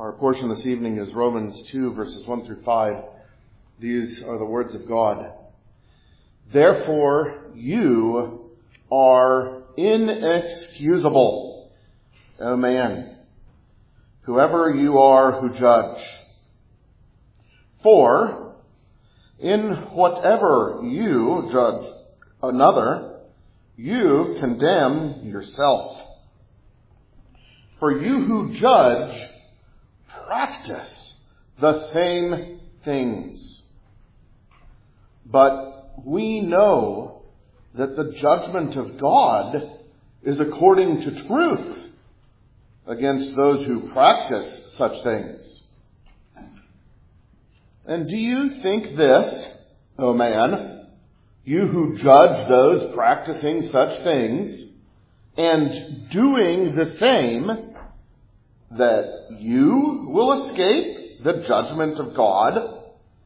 Our portion this evening is Romans 2, verses 1 through 5. These are the words of God. Therefore, you are inexcusable, O man, whoever you are who judge. For in whatever you judge another, you condemn yourself. For you who judge practice the same things. But we know that the judgment of God is according to truth against those who practice such things. And do you think this, O man, you who judge those practicing such things and doing the same, that you will escape the judgment of God?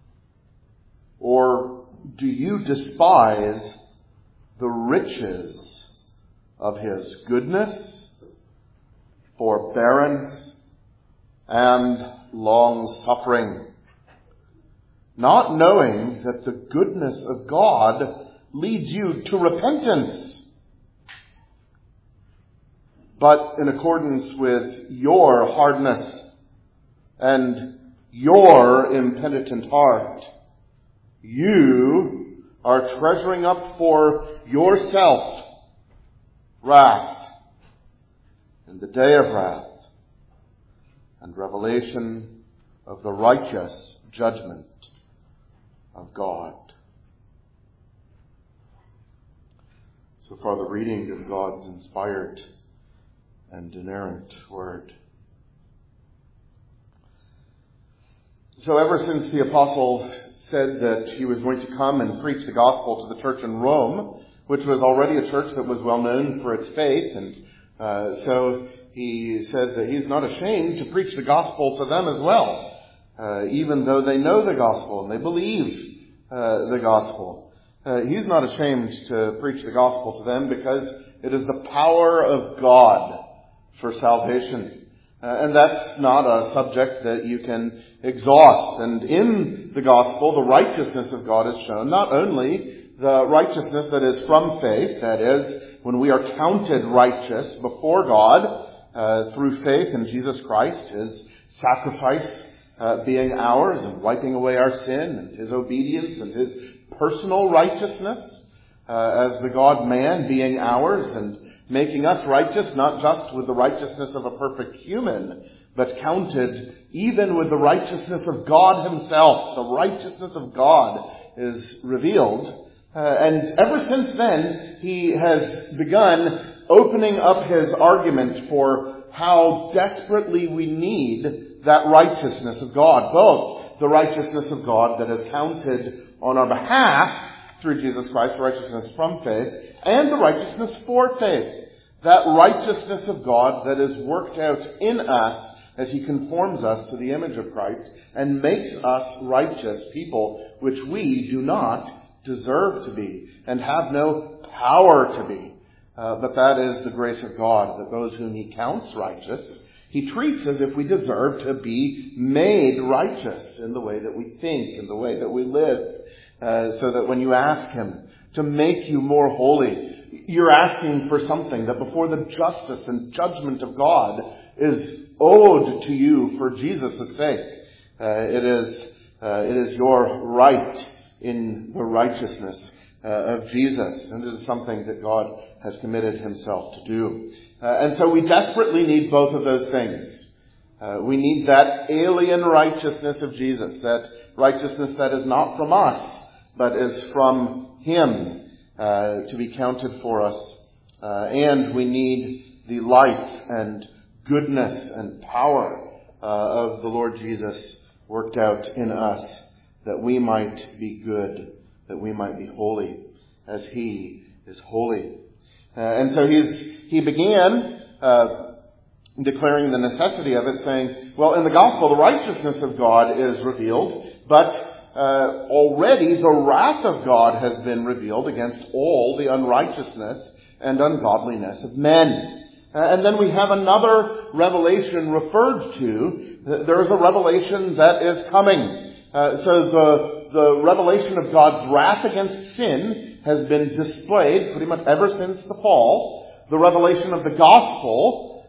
Or do you despise the riches of his goodness, forbearance, and long-suffering, not knowing that the goodness of God leads you to repentance? But in accordance with your hardness and your impenitent heart, you are treasuring up for yourself wrath in the day of wrath and revelation of the righteous judgment of God. So far, the reading of God's inspired and inerrant word. So ever since the apostle said that he was going to come and preach the gospel to the church in Rome, which was already a church that was well known for its faith, and so he says that he's not ashamed to preach the gospel to them as well, even though they know the gospel and they believe the gospel. He's not ashamed to preach the gospel to them because it is the power of God for salvation. And that's not a subject that you can exhaust. And in the gospel, the righteousness of God is shown. Not only the righteousness that is from faith, that is, when we are counted righteous before God through faith in Jesus Christ, his sacrifice being ours and wiping away our sin, and his obedience and his personal righteousness as the God-man being ours, and making us righteous, not just with the righteousness of a perfect human, but counted even with the righteousness of God himself. The righteousness of God is revealed. And ever since then, he has begun opening up his argument for how desperately we need that righteousness of God. Both the righteousness of God that is counted on our behalf through Jesus Christ, the righteousness from faith, and the righteousness for faith. That righteousness of God that is worked out in us as he conforms us to the image of Christ and makes us righteous people, which we do not deserve to be and have no power to be. But that is the grace of God, that those whom he counts righteous, he treats as if we deserve to be made righteous in the way that we think, in the way that we live. So that when you ask him to make you more holy, you're asking for something that before the justice and judgment of God is owed to you for Jesus' sake. It is your right in the righteousness of Jesus, and it is something that God has committed himself to do. And so we desperately need both of those things. We need that alien righteousness of Jesus, that righteousness that is not from us, but is from him, to be counted for us. And we need the life and goodness and power of the Lord Jesus worked out in us, that we might be good, that we might be holy as he is holy. And so he began declaring the necessity of it, saying, well, in the gospel, the righteousness of God is revealed, but already the wrath of God has been revealed against all the unrighteousness and ungodliness of men. And then we have another revelation referred to. There is a revelation that is coming. So the revelation of God's wrath against sin has been displayed pretty much ever since the fall. The revelation of the gospel,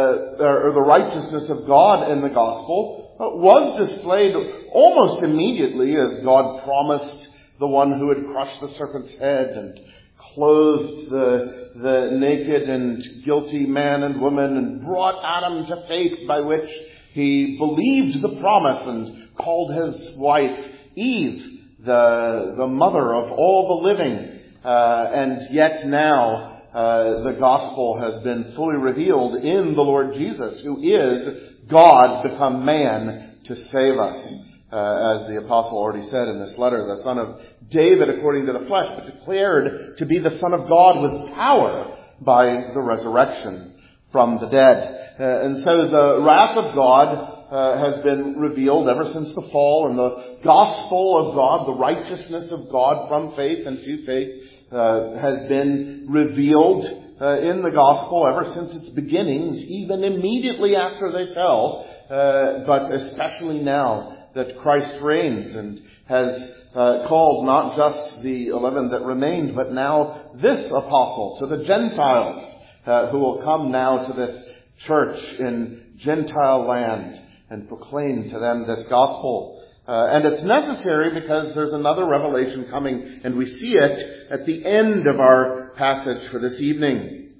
or the righteousness of God in the gospel, was displayed almost immediately as God promised the one who had crushed the serpent's head and clothed the naked and guilty man and woman and brought Adam to faith, by which he believed the promise and called his wife Eve the mother of all the living. And yet now the gospel has been fully revealed in the Lord Jesus, who is God become man to save us. As the apostle already said in this letter, the son of David according to the flesh, but declared to be the Son of God with power by the resurrection from the dead. And so the wrath of God has been revealed ever since the fall, and the gospel of God, the righteousness of God from faith and to faith, has been revealed in the gospel ever since its beginnings, even immediately after they fell, but especially now that Christ reigns and has called not just the 11 that remained, but now this apostle to the Gentiles, who will come now to this church in Gentile land and proclaim to them this gospel. And it's necessary because there's another revelation coming, and we see it at the end of our passage for this evening.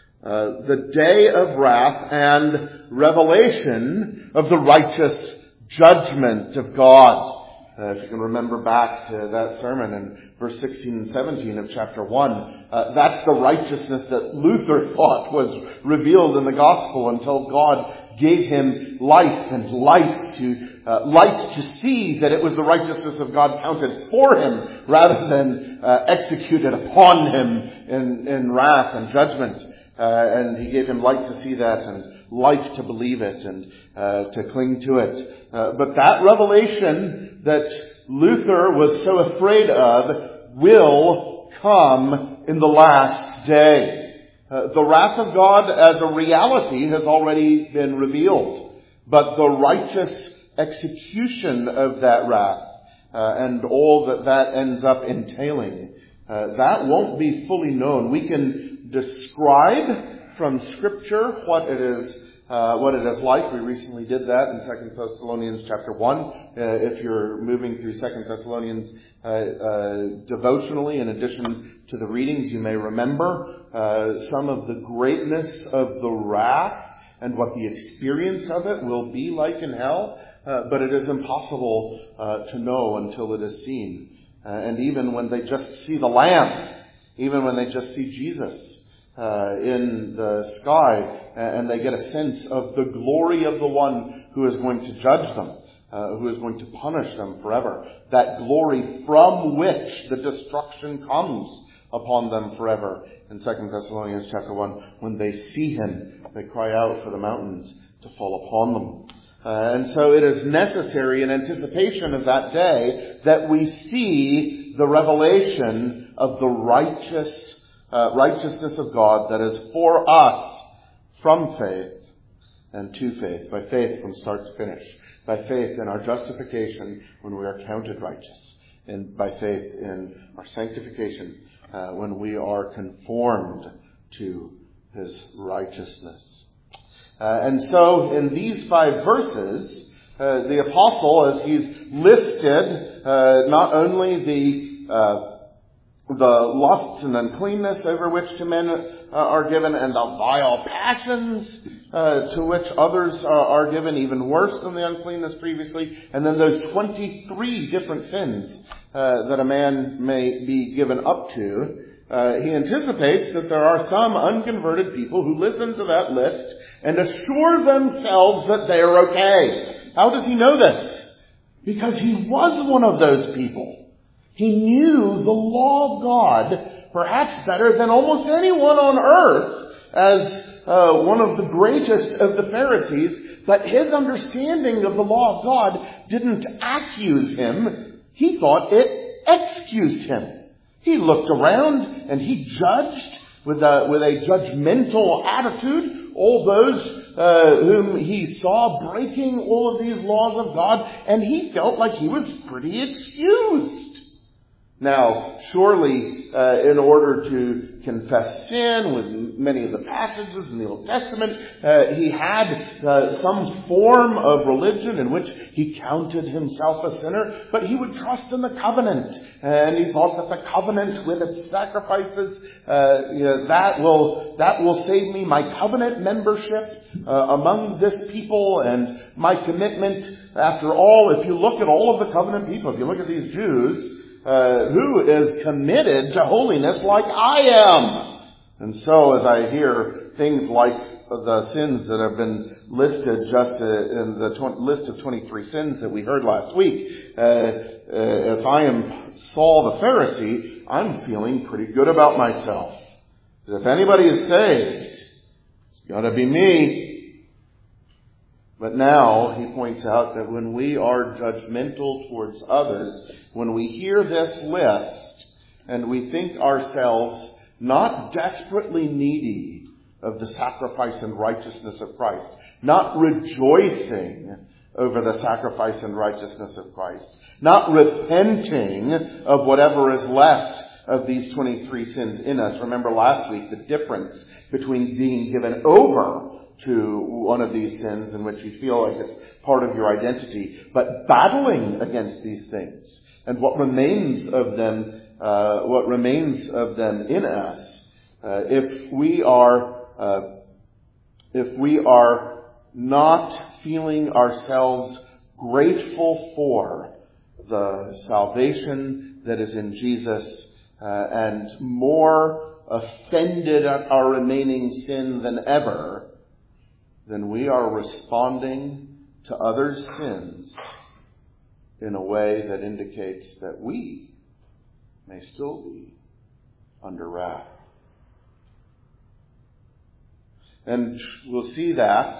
The day of wrath and revelation of the righteous judgment of God. If you can remember back to that sermon in verse 16 and 17 of chapter 1, that's the righteousness that Luther thought was revealed in the gospel until God gave him life and light to see that it was the righteousness of God counted for him rather than executed upon him in wrath and judgment. And he gave him light to see that and life to believe it and to cling to it. But that revelation that Luther was so afraid of will come in the last day. The wrath of God as a reality has already been revealed, but the righteous execution of that wrath and all that ends up entailing, that won't be fully known. We can describe from Scripture what it is like. We recently did that in 2 Thessalonians chapter 1. If you're moving through 2 Thessalonians devotionally, in addition to the readings, you may remember some of the greatness of the wrath and what the experience of it will be like in hell. But it is impossible to know until it is seen. And even when they just see the Lamb, even when they just see Jesus in the sky, and they get a sense of the glory of the one who is going to judge them, who is going to punish them forever. That glory from which the destruction comes upon them forever. In 2 Thessalonians chapter 1, when they see him, they cry out for the mountains to fall upon them. And so it is necessary in anticipation of that day that we see the revelation of the righteousness of God that is for us from faith and to faith, by faith from start to finish, by faith in our justification when we are counted righteous, and by faith in our sanctification when we are conformed to his righteousness. And so in these 5 verses, the apostle, as he's listed not only the lusts and uncleanness over which to men are given, and the vile passions to which others are given, even worse than the uncleanness previously, and then those 23 different sins that a man may be given up to, he anticipates that there are some unconverted people who listen to that list and assure themselves that they are okay. How does he know this? Because he was one of those people. He knew the law of God perhaps better than almost anyone on earth as one of the greatest of the Pharisees, but his understanding of the law of God didn't accuse him. He thought it excused him. He looked around and he judged with a judgmental attitude, all those whom he saw breaking all of these laws of God, and he felt like he was pretty excused. Now, surely, in order to confess sin with many of the passages in the Old Testament, he had some form of religion in which he counted himself a sinner, but he would trust in the covenant, and he thought that the covenant with its sacrifices, that will save me, my covenant membership among this people and my commitment. After all, if you look at all of the covenant people, if you look at these Jews, who is committed to holiness like I am? And so as I hear things like the sins that have been listed just in the list of 23 sins that we heard last week, if I am Saul the Pharisee, I'm feeling pretty good about myself. If anybody is saved, it's got to be me. But now he points out that when we are judgmental towards others, when we hear this list and we think ourselves not desperately needy of the sacrifice and righteousness of Christ, not rejoicing over the sacrifice and righteousness of Christ, not repenting of whatever is left of these 23 sins in us. Remember last week the difference between being given over to one of these sins in which you feel like it's part of your identity, but battling against these things and what remains of them in us. If we are not feeling ourselves grateful for the salvation that is in Jesus, and more offended at our remaining sin than ever, then we are responding to others' sins in a way that indicates that we may still be under wrath. And we'll see that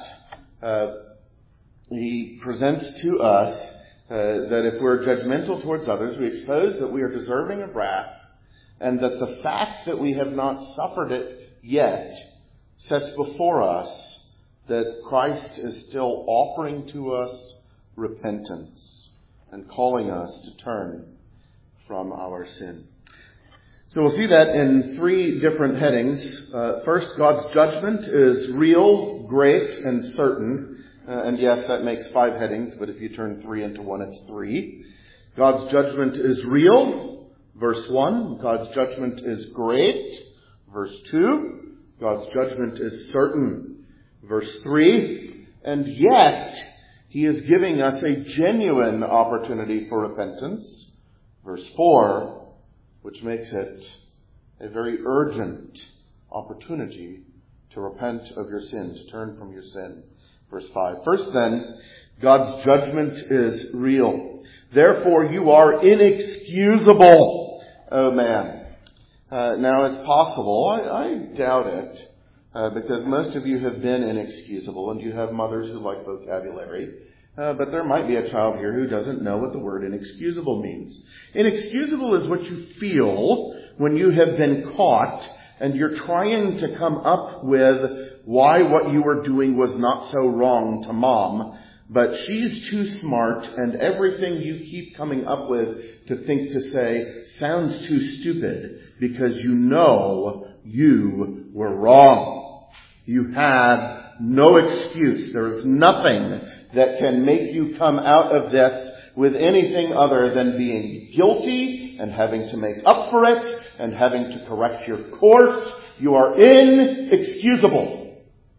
he presents to us that if we're judgmental towards others, we expose that we are deserving of wrath, and that the fact that we have not suffered it yet sets before us that Christ is still offering to us repentance and calling us to turn from our sin. So we'll see that in three different headings. First, God's judgment is real, great, and certain. And yes, that makes 5 headings, but if you turn 3 into 1, it's 3. God's judgment is real, verse 1. God's judgment is great, verse 2. God's judgment is certain, verse 3, and yet he is giving us a genuine opportunity for repentance, verse 4, which makes it a very urgent opportunity to repent of your sin, to turn from your sin, verse 5. First then, God's judgment is real. Therefore you are inexcusable, O man. Now it's possible, I doubt it, because most of you have been inexcusable and you have mothers who like vocabulary. But there might be a child here who doesn't know what the word inexcusable means. Inexcusable is what you feel when you have been caught and you're trying to come up with why what you were doing was not so wrong to mom, but she's too smart and everything you keep coming up with to say sounds too stupid because you know you were wrong. You have no excuse. There is nothing that can make you come out of this with anything other than being guilty and having to make up for it and having to correct your course. You are inexcusable.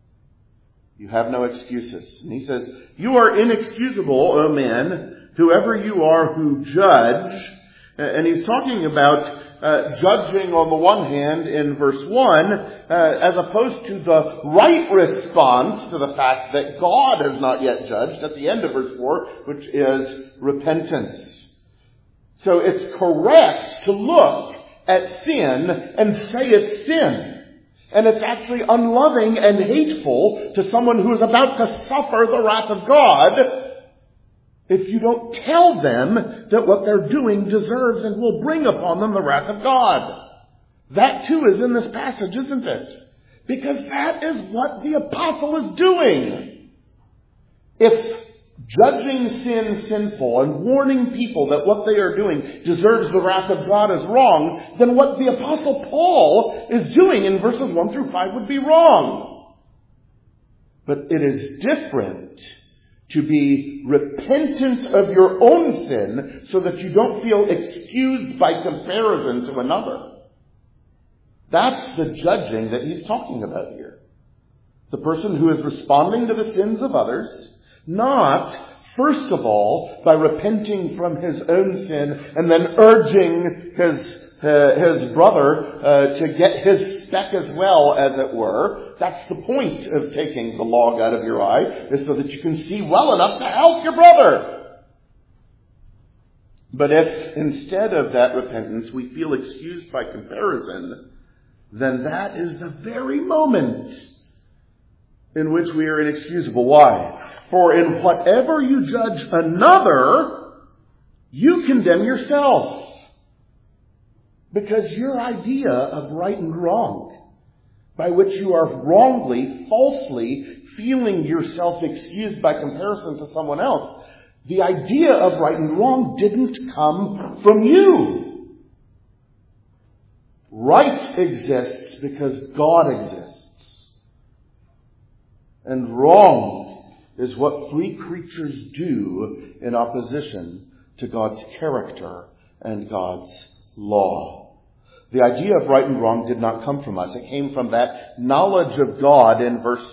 You have no excuses. And he says, you are inexcusable, O man, whoever you are who judge. And he's talking about judging on the one hand in verse 1, as opposed to the right response to the fact that God has not yet judged at the end of verse 4, which is repentance. So it's correct to look at sin and say it's sin. And it's actually unloving and hateful to someone who is about to suffer the wrath of God if you don't tell them that what they're doing deserves and will bring upon them the wrath of God. That too is in this passage, isn't it? Because that is what the apostle is doing. If judging sin sinful and warning people that what they are doing deserves the wrath of God is wrong, then what the apostle Paul is doing in verses 1 through 5 would be wrong. But it is different to be repentant of your own sin so that you don't feel excused by comparison to another. That's the judging that he's talking about here. The person who is responding to the sins of others, not, first of all, by repenting from his own sin and then urging his brother to get his speck as well, as it were. That's the point of taking the log out of your eye, is so that you can see well enough to help your brother. But if instead of that repentance we feel excused by comparison, then that is the very moment in which we are inexcusable. Why? For in whatever you judge another, you condemn yourself. Because your idea of right and wrong, by which you are wrongly, falsely feeling yourself excused by comparison to someone else, the idea of right and wrong didn't come from you. Right exists because God exists. And wrong is what free creatures do in opposition to God's character and God's law. The idea of right and wrong did not come from us. It came from that knowledge of God in verse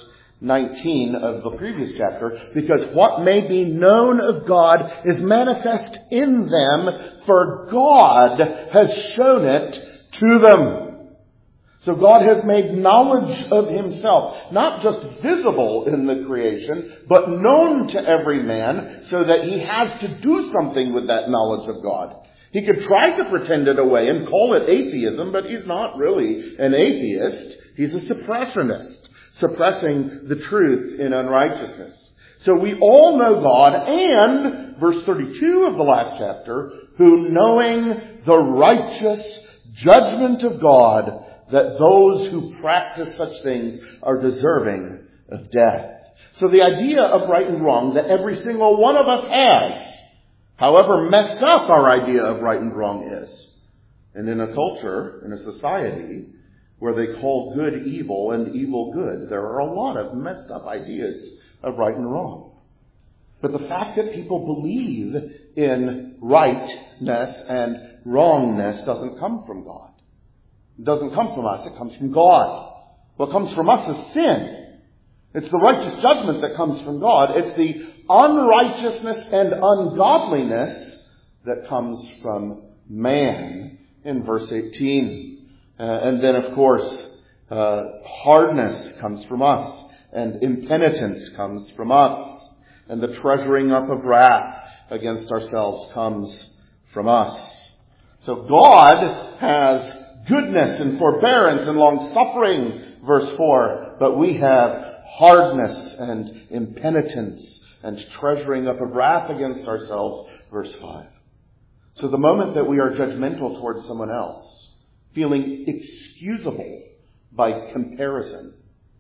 19 of the previous chapter, because what may be known of God is manifest in them, for God has shown it to them. So God has made knowledge of himself, not just visible in the creation, but known to every man, so that he has to do something with that knowledge of God. He could try to pretend it away and call it atheism, but he's not really an atheist. He's a suppressionist, suppressing the truth in unrighteousness. So we all know God, and, verse 32 of the last chapter, who knowing the righteous judgment of God, that those who practice such things are deserving of death. So the idea of right and wrong that every single one of us has, however messed up our idea of right and wrong is, and in a culture, in a society, where they call good evil and evil good, there are a lot of messed up ideas of right and wrong. But the fact that people believe in rightness and wrongness doesn't come from God. It doesn't come from us, it comes from God. What comes from us is sin. It's the righteous judgment that comes from God. It's the unrighteousness and ungodliness that comes from man in verse 18. And then, of course, hardness comes from us, and impenitence comes from us, and the treasuring up of wrath against ourselves comes from us. So God has goodness and forbearance and long-suffering, verse 4, but we have hardness and impenitence and treasuring up of wrath against ourselves, verse 5. So the moment that we are judgmental towards someone else, feeling excusable by comparison,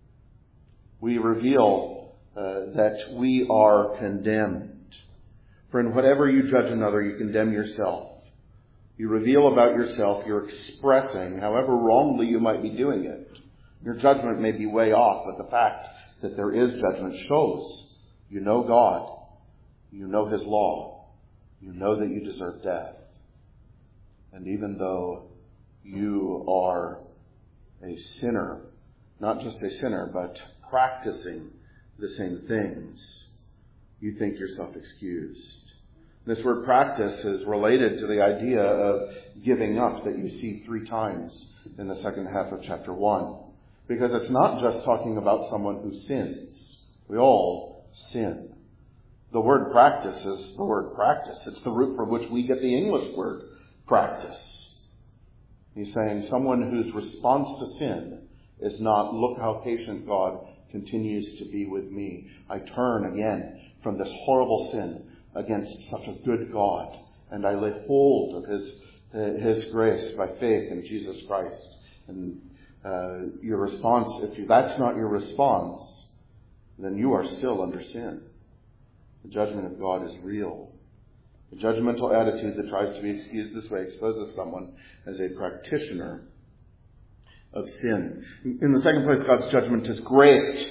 we reveal that we are condemned. For in whatever you judge another, you condemn yourself. You reveal about yourself, you're expressing, however wrongly you might be doing it. Your judgment may be way off, but the fact that there is judgment shows you know God, you know his law, you know that you deserve death. And even though you are a sinner, not just a sinner, but practicing the same things, you think yourself excused. This word practice is related to the idea of giving up that you see 3 times in the second half of chapter 1. Because it's not just talking about someone who sins. We all sin. The word practice is the word practice. It's the root from which we get the English word practice. He's saying someone whose response to sin is not, look how patient God continues to be with me. I turn again from this horrible sin against such a good God, and I lay hold of his grace by faith in Jesus Christ. And your response, if that's not your response, then you are still under sin. The judgment of God is real. The judgmental attitude that tries to be excused this way exposes someone as a practitioner of sin. In the second place, God's judgment is great.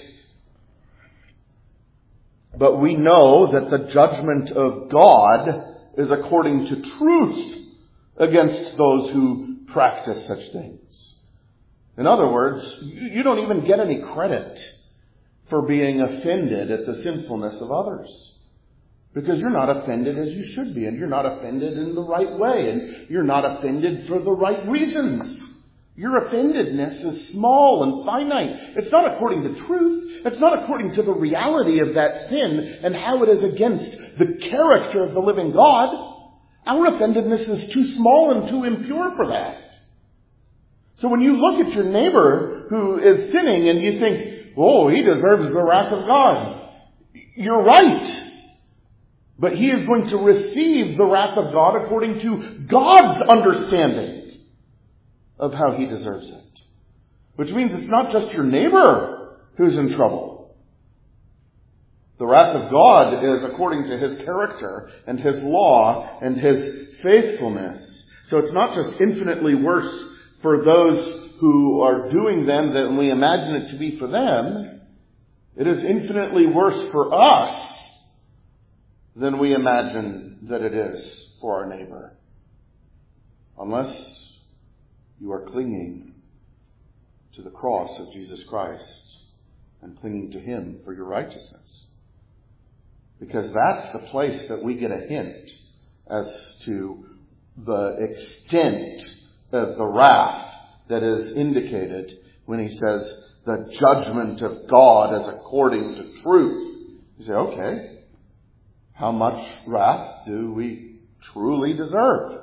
But we know that the judgment of God is according to truth against those who practice such things. In other words, you don't even get any credit for being offended at the sinfulness of others. Because you're not offended as you should be, and you're not offended in the right way, and you're not offended for the right reasons. Your offendedness is small and finite. It's not according to truth. It's not according to the reality of that sin and how it is against the character of the living God. Our offendedness is too small and too impure for that. So when you look at your neighbor who is sinning and you think, oh, he deserves the wrath of God, you're right. But he is going to receive the wrath of God according to God's understanding of how he deserves it. Which means it's not just your neighbor who's in trouble. The wrath of God is according to his character and his law and his faithfulness. So it's not just infinitely worse for those who are doing them than we imagine it to be for them. It is infinitely worse for us than we imagine that it is for our neighbor. Unless you are clinging to the cross of Jesus Christ and clinging to him for your righteousness. Because that's the place that we get a hint as to the extent of the wrath that is indicated when he says the judgment of God is according to truth. You say, okay, how much wrath do we truly deserve?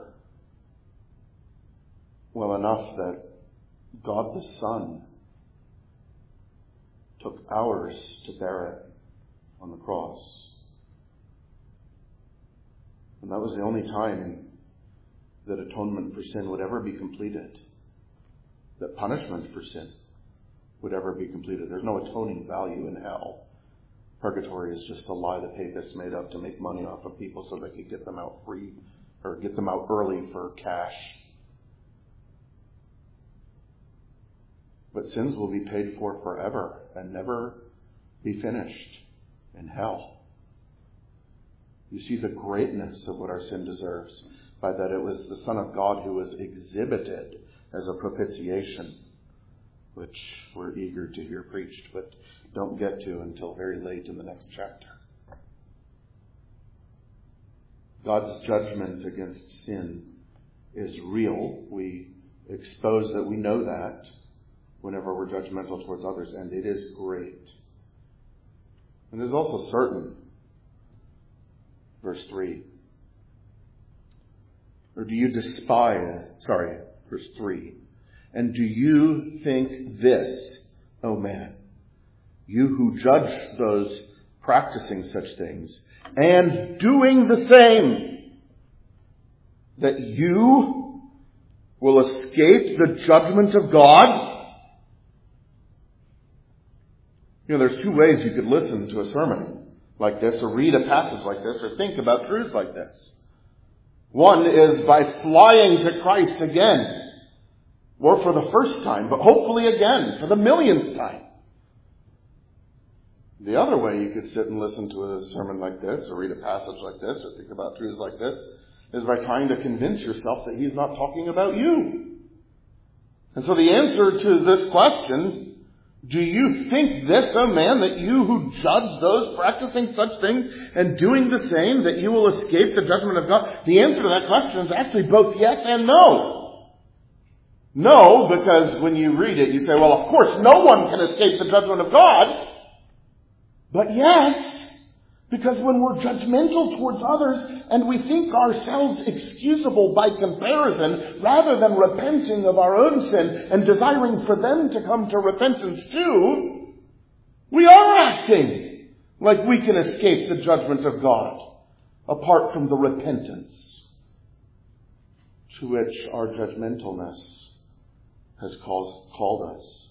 Well, enough that God the Son took ours to bear it on the cross. And that was the only time that atonement for sin would ever be completed. That punishment for sin would ever be completed. There's no atoning value in hell. Purgatory is just a lie the papists made up to make money off of people so they could get them out free or get them out early for cash. But sins will be paid for forever and never be finished in hell. You see the greatness of what our sin deserves by that it was the Son of God who was exhibited as a propitiation, which we're eager to hear preached, but don't get to until very late in the next chapter. God's judgment against sin is real. We expose that we know that whenever we're judgmental towards others, and it is great. And it is also certain. Verse 3. Or do you verse 3. And do you think this, O man, you who judge those practicing such things and doing the same, that you will escape the judgment of God? You know, there's two ways you could listen to a sermon like this, or read a passage like this, or think about truths like this. One is by flying to Christ again, or for the first time, but hopefully again, for the millionth time. The other way you could sit and listen to a sermon like this, or read a passage like this, or think about truths like this, is by trying to convince yourself that he's not talking about you. And so the answer to this question, do you think this, O man, that you who judge those practicing such things and doing the same, that you will escape the judgment of God? The answer to that question is actually both yes and no. No, because when you read it, you say, well, of course, no one can escape the judgment of God. But yes, because when we're judgmental towards others and we think ourselves excusable by comparison, rather than repenting of our own sin and desiring for them to come to repentance too, we are acting like we can escape the judgment of God apart from the repentance to which our judgmentalness has called us.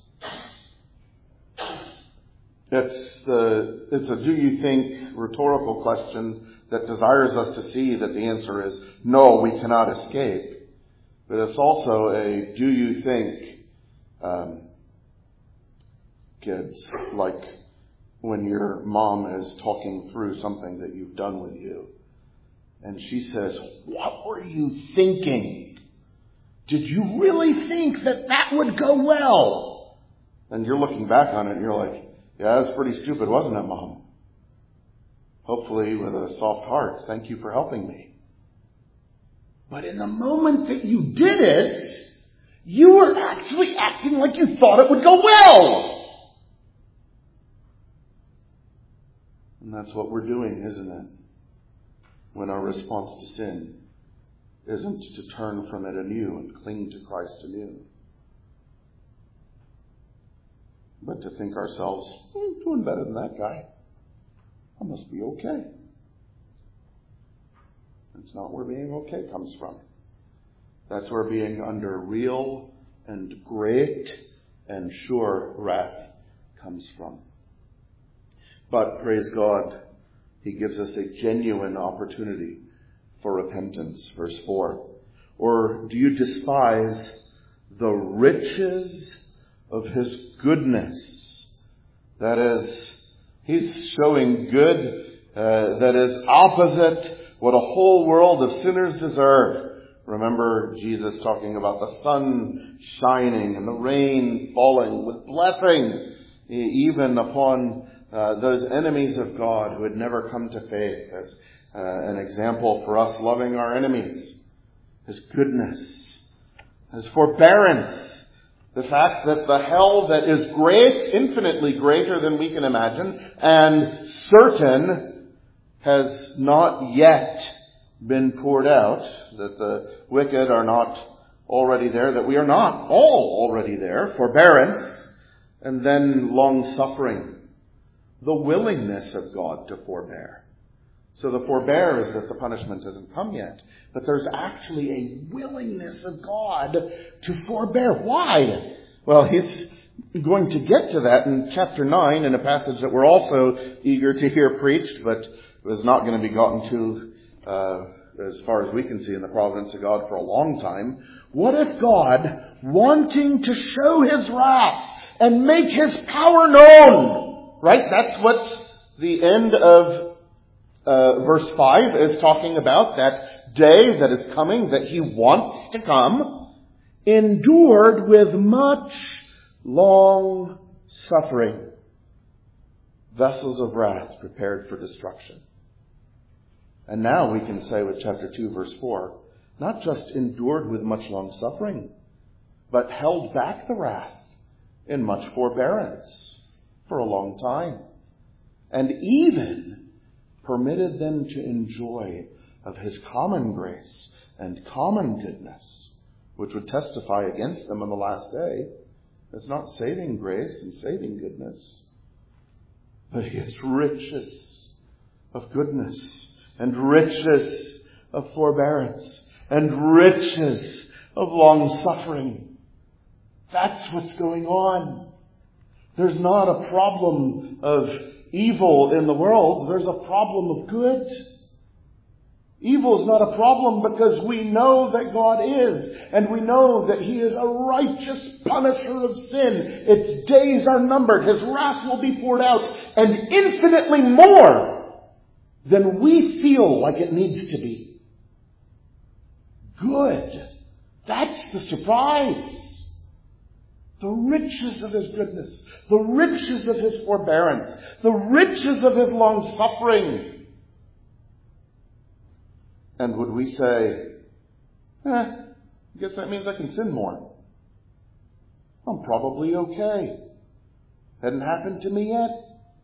It's a do you think rhetorical question that desires us to see that the answer is no, we cannot escape. But it's also a do you think, kids, like when your mom is talking through something that you've done with you. And she says, what were you thinking? Did you really think that would go well? And you're looking back on it and you're like, yeah, that was pretty stupid, wasn't it, Mom? Hopefully with a soft heart. Thank you for helping me. But in the moment that you did it, you were actually acting like you thought it would go well. And that's what we're doing, isn't it? When our response to sin isn't to turn from it anew and cling to Christ anew, but to think ourselves, doing better than that guy. I must be okay. It's not where being okay comes from. That's where being under real and great and sure wrath comes from. But praise God, He gives us a genuine opportunity for repentance. Verse 4. Or do you despise the riches of His goodness? That is, He's showing good that is opposite what a whole world of sinners deserve. Remember Jesus talking about the sun shining and the rain falling with blessing, even upon those enemies of God who had never come to faith, as an example for us loving our enemies. His goodness, His forbearance, the fact that the hell that is great, infinitely greater than we can imagine, and certain, has not yet been poured out, that the wicked are not already there, that we are not all already there. Forbearance, and then long-suffering. The willingness of God to forbear. So the forbear is that the punishment hasn't come yet. But there's actually a willingness of God to forbear. Why? Well, He's going to get to that in chapter 9 in a passage that we're also eager to hear preached, but is not going to be gotten to, as far as we can see, in the providence of God for a long time. What if God, wanting to show His wrath and make His power known, right? That's what the end of verse 5 is talking about, that day that is coming, that He wants to come, endured with much long suffering, vessels of wrath prepared for destruction. And now we can say with chapter 2, verse 4, not just endured with much long suffering, but held back the wrath in much forbearance for a long time, and even permitted them to enjoy of His common grace and common goodness, which would testify against them on the last day. It's not saving grace and saving goodness, but His riches of goodness and riches of forbearance and riches of long suffering. That's what's going on. There's not a problem of evil in the world. There's a problem of good. Evil is not a problem because we know that God is, and we know that He is a righteous punisher of sin. Its days are numbered. His wrath will be poured out, and infinitely more than we feel like it needs to be. Good. That's the surprise. The riches of His goodness, the riches of His forbearance, the riches of His long suffering. And would we say, I guess that means I can sin more. I'm probably okay. Hadn't happened to me yet.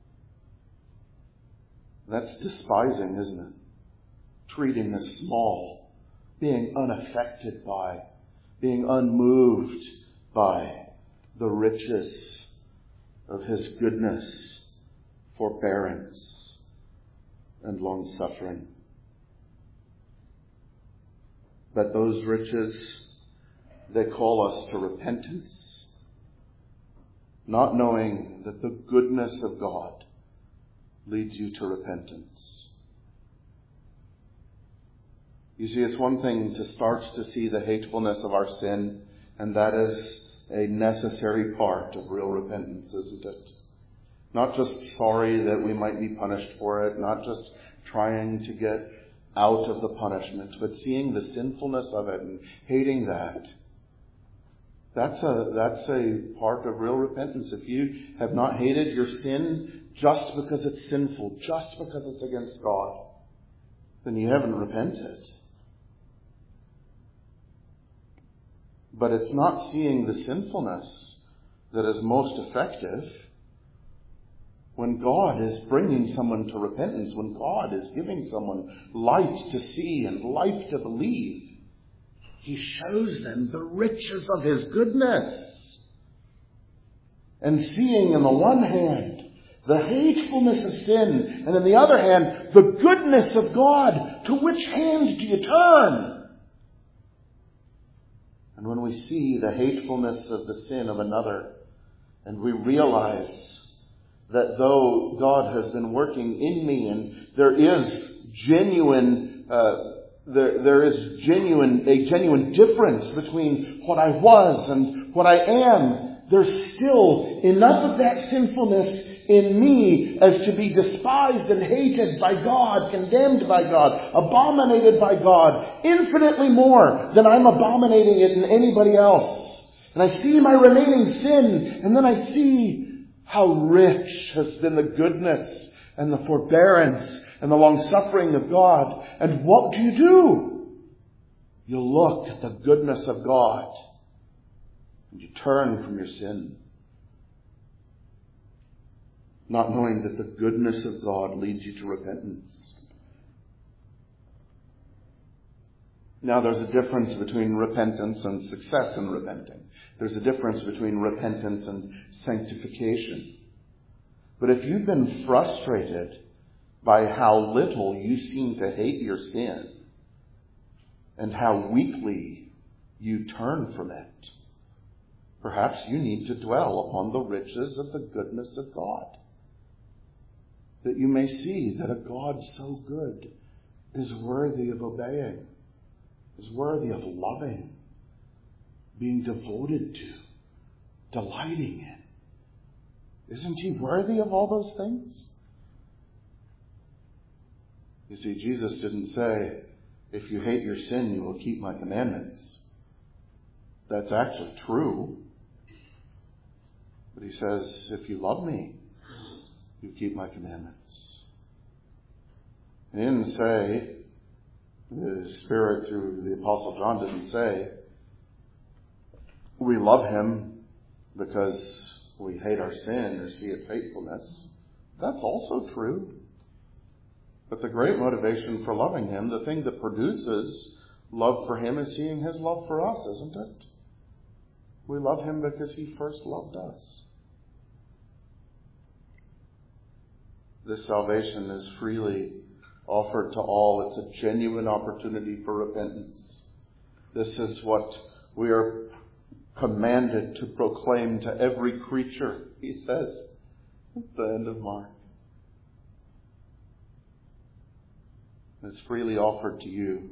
That's despising, isn't it? Treating as small, being unaffected by, being unmoved by the riches of His goodness, forbearance, and long suffering. But those riches, they call us to repentance, not knowing that the goodness of God leads you to repentance. You see, it's one thing to start to see the hatefulness of our sin, and that is a necessary part of real repentance, isn't it? Not just sorry that we might be punished for it, not just trying to get out of the punishment, but seeing the sinfulness of it and hating that. That's a part of real repentance. If you have not hated your sin just because it's sinful, just because it's against God, then you haven't repented. But it's not seeing the sinfulness that is most effective. When God is bringing someone to repentance, when God is giving someone light to see and life to believe, He shows them the riches of His goodness. And seeing on the one hand the hatefulness of sin, and on the other hand the goodness of God, to which hand do you turn? And when we see the hatefulness of the sin of another, and we realize that though God has been working in me, and there is a genuine difference between what I was and what I am, there's still enough of that sinfulness in me as to be despised and hated by God, condemned by God, abominated by God, infinitely more than I'm abominating it in anybody else. And I see my remaining sin, and then I see how rich has been the goodness and the forbearance and the long-suffering of God. And what do? You look at the goodness of God and you turn from your sin, not knowing that the goodness of God leads you to repentance. Now, there's a difference between repentance and success in repenting. There's a difference between repentance and sanctification. But if you've been frustrated by how little you seem to hate your sin and how weakly you turn from it, perhaps you need to dwell upon the riches of the goodness of God, that you may see that a God so good is worthy of obeying, is worthy of loving, being devoted to, delighting in. Isn't He worthy of all those things? You see, Jesus didn't say, if you hate your sin, you will keep my commandments. That's actually true. But He says, if you love me, you keep my commandments. He didn't say, the Spirit through the Apostle John didn't say, we love Him because we hate our sin or see its hatefulness. That's also true. But the great motivation for loving Him, the thing that produces love for Him, is seeing His love for us, isn't it? We love Him because He first loved us. This salvation is freely offered to all. It's a genuine opportunity for repentance. This is what we are commanded to proclaim to every creature, He says at the end of Mark. It's freely offered to you.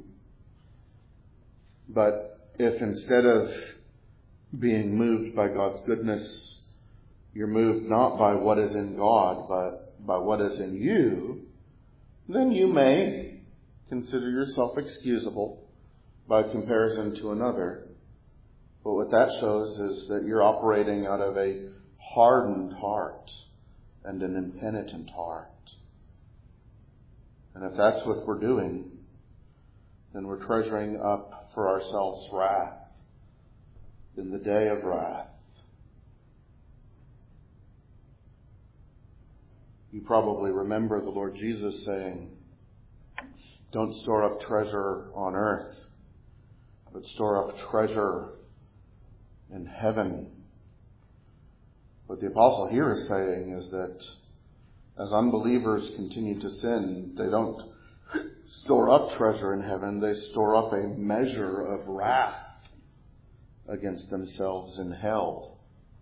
But if instead of being moved by God's goodness, you're moved not by what is in God, but by what is in you, then you may consider yourself excusable by comparison to another. But what that shows is that you're operating out of a hardened heart and an impenitent heart. And if that's what we're doing, then we're treasuring up for ourselves wrath in the day of wrath. You probably remember the Lord Jesus saying, don't store up treasure on earth, but store up treasure in heaven. What the apostle here is saying is that as unbelievers continue to sin, they don't store up treasure in heaven, they store up a measure of wrath against themselves in hell.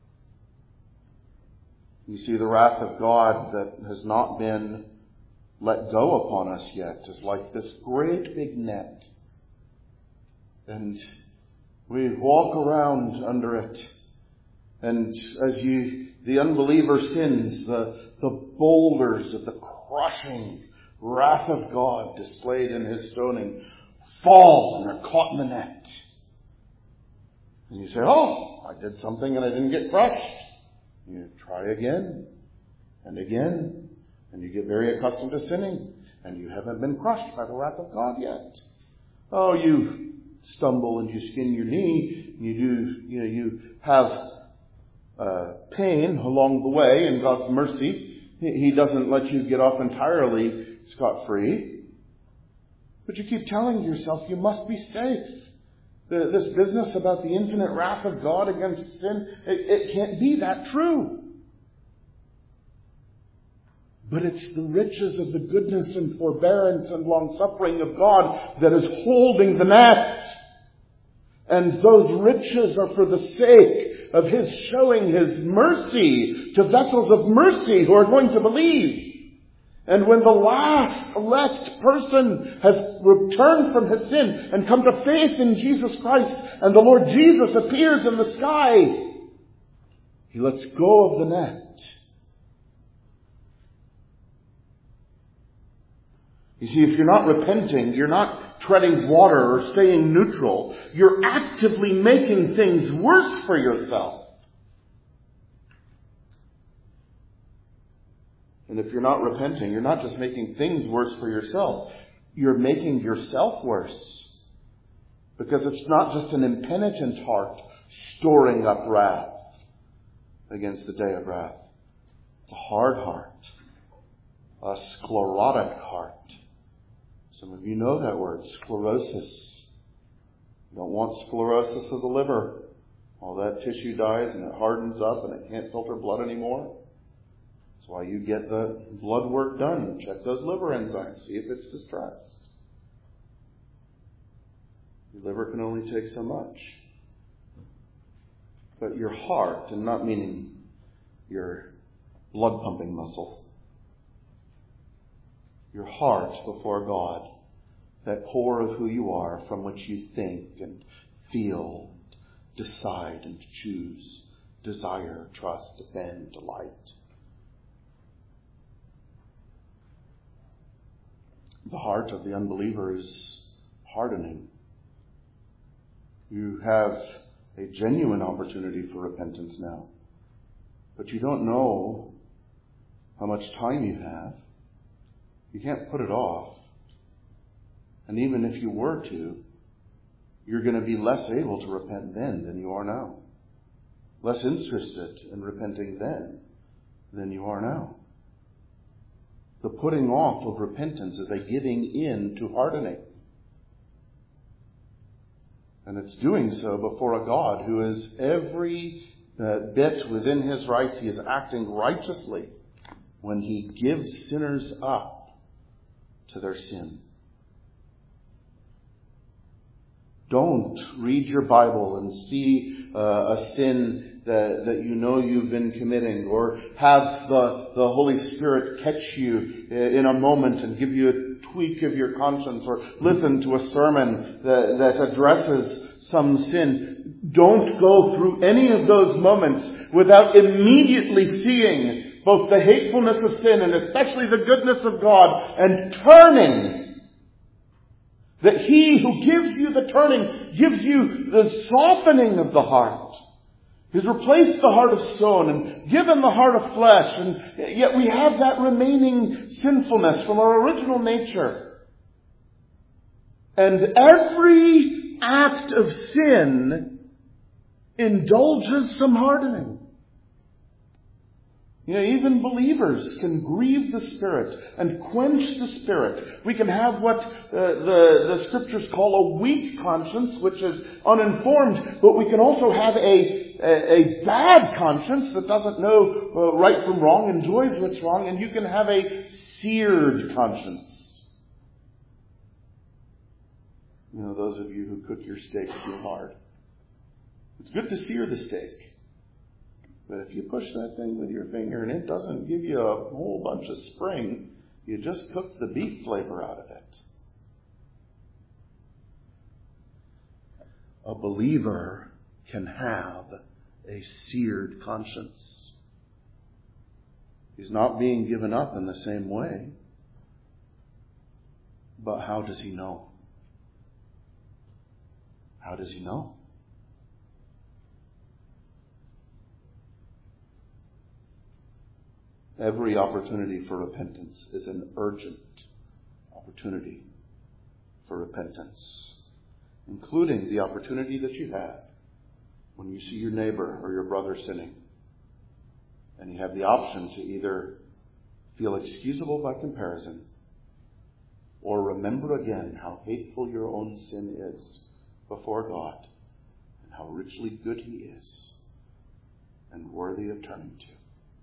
You see, the wrath of God that has not been let go upon us yet is like this great big net. And we walk around under it. And as the unbeliever sins, the boulders of the crushing wrath of God displayed in his stoning fall and are caught in the net. And you say, oh, I did something and I didn't get crushed. You try again and again, and you get very accustomed to sinning, and you haven't been crushed by the wrath of God yet. Oh, you stumble and you skin your knee, you have pain along the way in God's mercy. He doesn't let you get off entirely scot-free. But you keep telling yourself you must be safe. This business about the infinite wrath of God against sin, it can't be that true. But it's the riches of the goodness and forbearance and long-suffering of God that is holding the net. And those riches are for the sake of His showing His mercy to vessels of mercy who are going to believe. And when the last elect person has returned from his sin and come to faith in Jesus Christ, and the Lord Jesus appears in the sky, He lets go of the net. You see, if you're not repenting, you're not treading water or staying neutral. You're actively making things worse for yourself. And if you're not repenting, you're not just making things worse for yourself. You're making yourself worse. Because it's not just an impenitent heart storing up wrath against the day of wrath. It's a hard heart. A sclerotic heart. Some of you know that word, sclerosis. You don't want sclerosis of the liver. All that tissue dies and it hardens up and it can't filter blood anymore. That's why you get the blood work done. Check those liver enzymes. See if it's distressed. Your liver can only take so much. But your heart, and not meaning your blood pumping muscle, your heart before God, that core of who you are, from which you think and feel, decide and choose, desire, trust, defend, delight. The heart of the unbeliever is hardening. You have a genuine opportunity for repentance now, but you don't know how much time you have. You can't put it off. And even if you were to, you're going to be less able to repent then than you are now. Less interested in repenting then than you are now. The putting off of repentance is a giving in to hardening. And it's doing so before a God who is every bit within His rights. He is acting righteously when He gives sinners up to their sin. Don't read your Bible and see a sin that you know you've been committing, or have the Holy Spirit catch you in a moment and give you a tweak of your conscience, or listen to a sermon that addresses some sin. Don't go through any of those moments without immediately seeing both the hatefulness of sin and especially the goodness of God, and turning. That He who gives you the turning gives you the softening of the heart. He's replaced the heart of stone and given the heart of flesh, and yet we have that remaining sinfulness from our original nature. And every act of sin indulges some hardening. You know, even believers can grieve the Spirit and quench the Spirit. We can have what the Scriptures call a weak conscience, which is uninformed, but we can also have a bad conscience that doesn't know right from wrong, enjoys what's wrong, and you can have a seared conscience. You know, those of you who cook your steaks too hard. It's good to sear the steak. But if you push that thing with your finger and it doesn't give you a whole bunch of spring, you just cook the beef flavor out of it. A believer can have a seared conscience. He's not being given up in the same way. But how does he know? How does he know? Every opportunity for repentance is an urgent opportunity for repentance, including the opportunity that you have when you see your neighbor or your brother sinning. And you have the option to either feel excusable by comparison or remember again how hateful your own sin is before God and how richly good He is and worthy of turning to.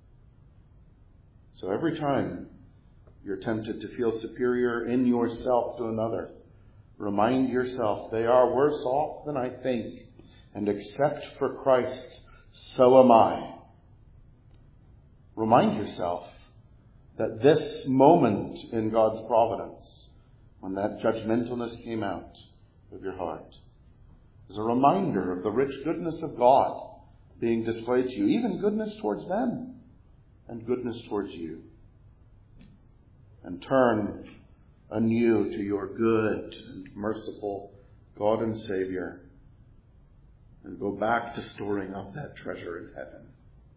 So every time you're tempted to feel superior in yourself to another, remind yourself they are worse off than I think, and except for Christ, so am I. Remind yourself that this moment in God's providence, when that judgmentalness came out of your heart, is a reminder of the rich goodness of God being displayed to you, even goodness towards them and goodness towards you. And turn anew to your good and merciful God and Savior, and go back to storing up that treasure in heaven.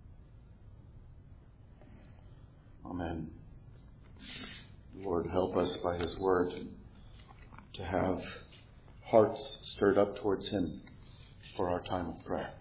Amen. Lord, help us by His word to have hearts stirred up towards Him for our time of prayer.